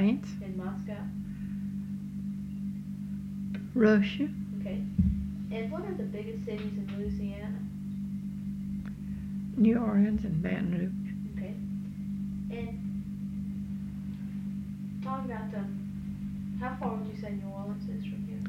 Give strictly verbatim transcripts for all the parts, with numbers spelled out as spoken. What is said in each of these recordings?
France. In Moscow. Russia. Okay. And what are the biggest cities in Louisiana? New Orleans and Baton Rouge. Okay. And talking about um, how far would you say New Orleans is from here?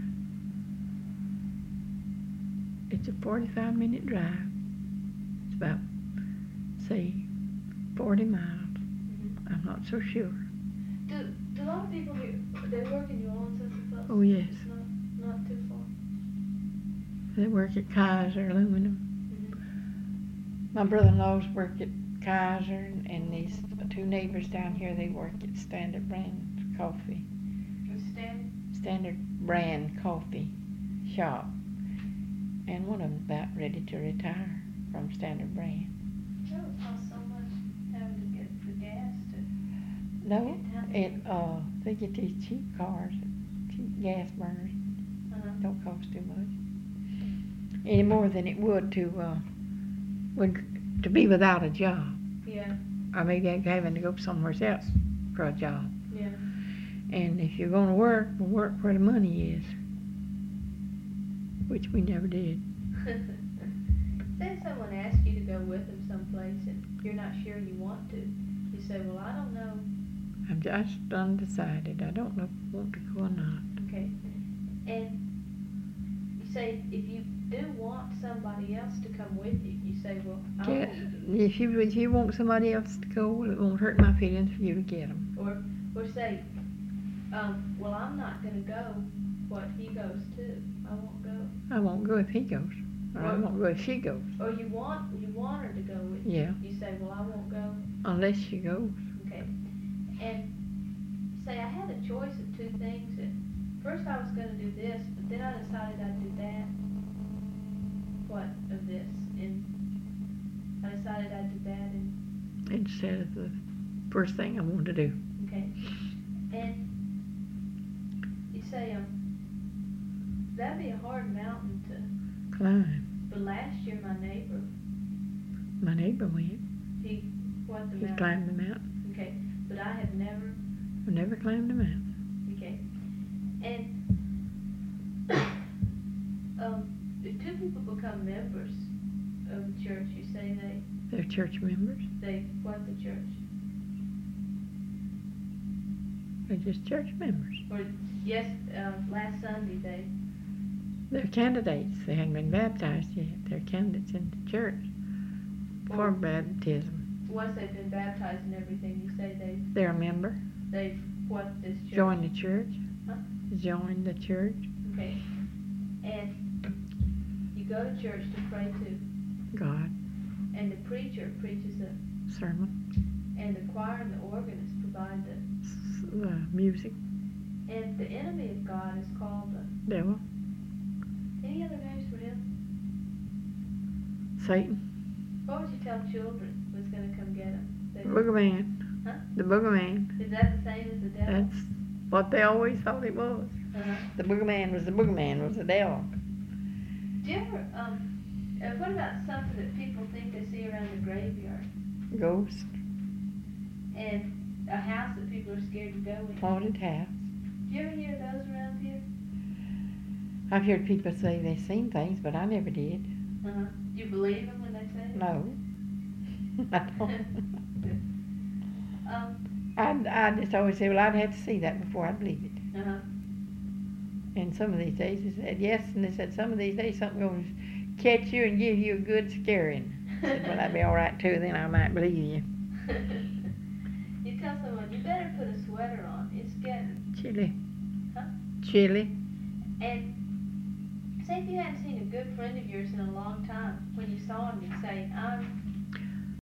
It's a forty-five minute drive. It's about, say, forty miles. Mm-hmm. I'm not so sure. Do, do a lot of people here, they work in New Orleans, I suppose? Oh, yes. It's not, not too far. They work at Kaiser Aluminum. Mm-hmm. My brother-in-law's work at Kaiser, and, and these two neighbors down here, they work at Standard Brand Coffee. Standard? Standard Brand Coffee Shop. And one of them's about ready to retire from Standard Brand. That would cost so much having to get the gas to No, get down it, there. uh, they get these cheap cars, cheap gas burners. Uh-huh. Don't cost too much. Any more than it would to, uh, would, to be without a job. Yeah. Or maybe having to go somewhere else for a job. Yeah. And if you're going to work, well, work where the money is. Which we never did. Say someone asks you to go with them someplace and you're not sure you want to. You say, well, I don't know. I'm just undecided. I don't know if I want to go or not. Okay. And you say, if you do want somebody else to come with you, you say, well, I Yeah, want if you if you want somebody else to go, well, it won't hurt my feelings for you to get them. Or, or say, um, well, I'm not going to go, what he goes to. I won't go. I won't go if he goes, or I Or- won't go if she goes. Or you want you want her to go with you. Yeah, You say, well, I won't go. unless she goes. Okay. And say I had a choice of two things. And first I was going to do this, but then I decided I'd do that. What of this? And I decided I'd do that. And Instead of the first thing I wanted to do. okay. And you say, um, that'd be a hard mountain to. Climb. But last year my neighbor, My neighbor went. he what the He mountain? climbed the mountain. Okay. But I have never. I never climbed the mountain. Okay. And um, if two people become members of the church, you say they They're church members. they what the church? They're just church members. Or yes, uh, last Sunday they. They're candidates. They haven't been baptized yet. They're candidates in the church for Or baptism. once they've been baptized and everything, you say they They're a member. they what this church? Join the church. Huh? Join the church. Okay. And you go to church to pray to, God. and the preacher preaches it, Sermon. and the choir and the organist provide the. S- uh, music. And the enemy of God is called the. Devil. Any other names for him? Satan. What would you tell children was going to come get them? The boogeyman. Huh? The boogeyman. Is that the same as the devil? That's what they always thought it was. Uh-huh. The boogeyman was the boogeyman, was the devil. Do you ever, um, uh, what about something that people think they see around the graveyard? Ghost. And a house that people are scared to go in? Haunted house. Do you ever hear those around here? I've heard people say they've seen things, but I never did. Uh-huh. You believe them when they say it? No. I don't. um, I, I just always say, well, I'd have to see that before I'd believe it. uh-huh. And some of these days they said yes, and they said some of these days something's going to catch you and give you a good scaring. I said, well, that'd be all right too, then I might believe you. You tell someone, you better put a sweater on. It's getting. Chilly. Huh? Chilly. And say if you hadn't seen a good friend of yours in a long time, when you saw him, you'd say, I'm